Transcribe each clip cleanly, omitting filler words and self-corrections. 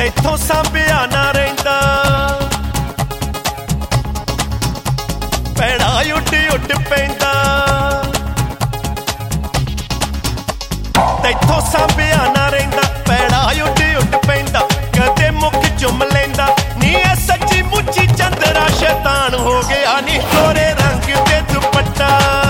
तैथों सांभिया ना रहिंदा पैड़ा उड उड पैंदा तैथों सांभिया ना रहिंदा पैड़ा उड उड पैंदा कदे मुख चुम लैंदा नी ऐ सच्ची मुच्ची चंदरा शैतान हो गया नी गोरे रंग दे दुपट्टा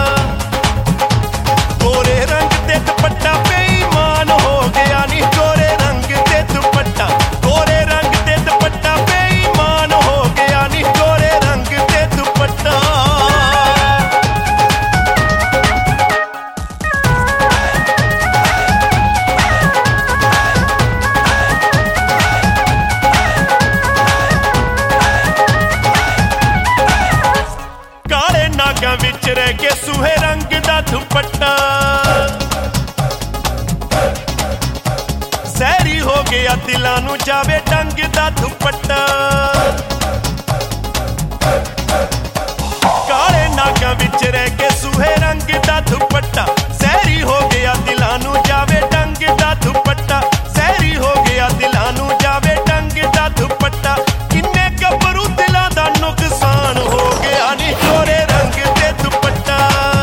गोरे रंग दे दुपट्टा बेईमान हो गया नी गोरे रंग दे दुपट्टा गोरे रंग दे दुपट्टा बेईमान हो गया नी गोरे रंग दे दुपट्टा काले नागां विच रह के सूहे रंग दा दुपट्टा सहरी हो गया दिलां नूं जावे डंग दा दुपट्टा काले नागां विच रह के सूहे रंग दा दुपट्टा सहरी हो गया दिलां नूं जावे डंग दा दुपट्टा सहरी हो गया दिलां नूं जावे डंग दा दुपट्टा किन्ने गबरू दिलां दा नुकसान हो गया नी गोरे रंग दे दुपट्टा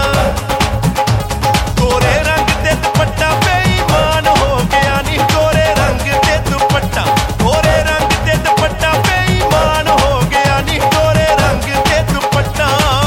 गोरे रंग दे दुपट्टा बेईमान हो गया नी गोरे रंग दे दुपट्टा गोरे रंग दे दुपट्टा बेईमान हो गया नी गोरे रंग दे दुपट्टा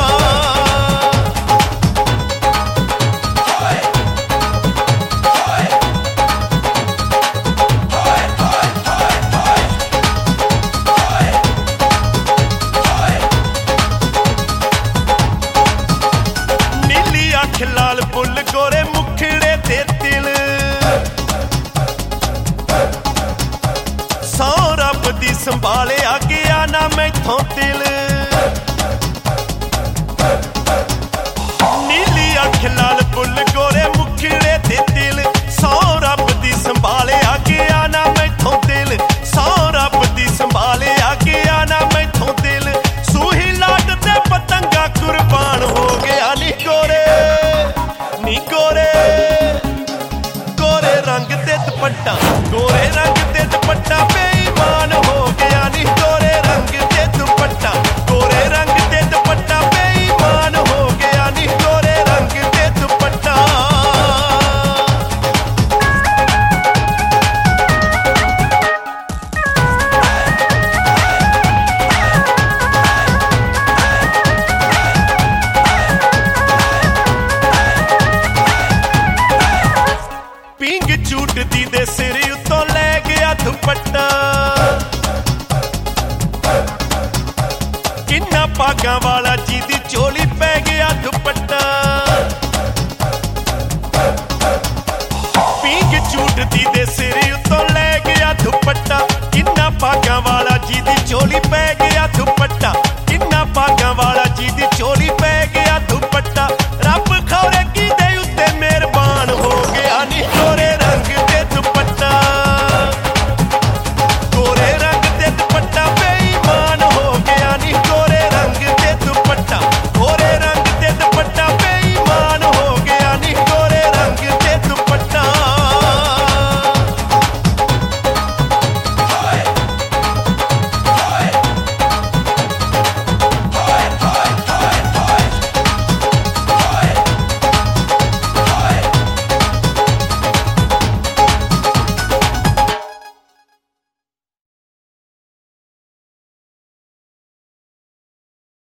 नीली अख लाल बुल गोरे मुखड़े ते तिल सौ रब दी संभाले आ गया ना मैथों दिल नीली अख लाल बुल गोरे मुखड़े ते तिल सौ रब दी संभाले आ गया ना मैथों दिल सौ रब दी संभाले आ गया ना मैथों दिल सूही लाट ते पतंगा कुर्बान हो गया नी गोरे गोरे रंग दे दुपट्टा गोरे रंग दे दुपट्टा बेईमान हो गया नी गोरे रंग दे दुपट्टा गोरे रंग दे दुपट्टा बेईमान हो गया नी गोरे रंग दे दुपट्टा पिंग झूटदी दे सिर उतों लै गया दुपट्टा किन्ना भागां वाला जी दी झोली पै गया दुपट्टा पिंग झूटदी दे सिर उतों लै गया दुपट्टा किन्ना भागां वाला जी दी झोली पै